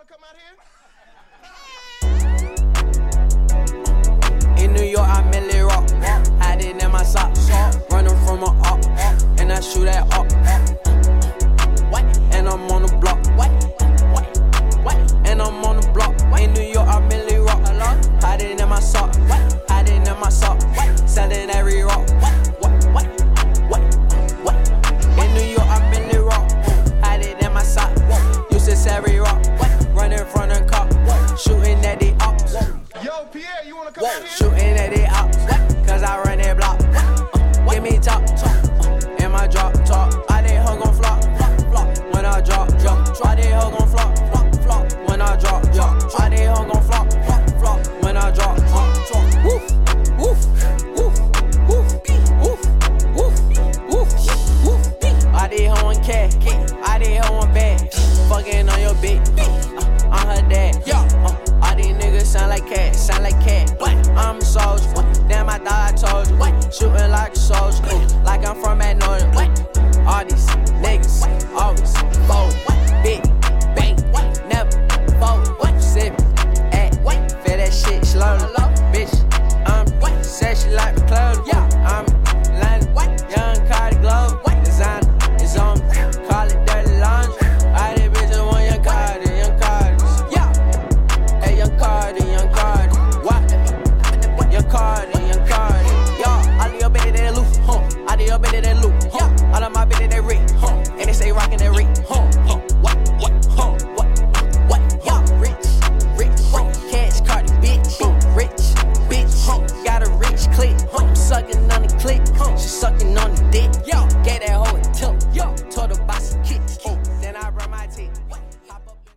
come out here? In New York, I merely rock. Hiding in my socks. Running from a up. And I shoot at up. And I'm on the block. And I'm on the block. In New York, I merely rock. Hiding in my sock. Hiding in my sock. Selling every rock. In New York, I merely rock. Hiding in my sock. Used to every rock. Running from the cop. Shooting at the ops. Yo, Pierre, you wanna come out here? Shooting at the ops. Cause I run that block. Give me top. In my drop top. I did hug on flop. When I drop. I did hug on flop. When I drop. I did hug on flop. When I drop. Woof. Woof. Woof. Woof. Woof. Woof. Woof. Woof. I did hug on cat. I did hug on bag. Fucking on your bitch. I'm her dad. All these niggas sound like cat. I'm a soldier. Damn, I thought I told you. Shooting like a soldier. Like I'm from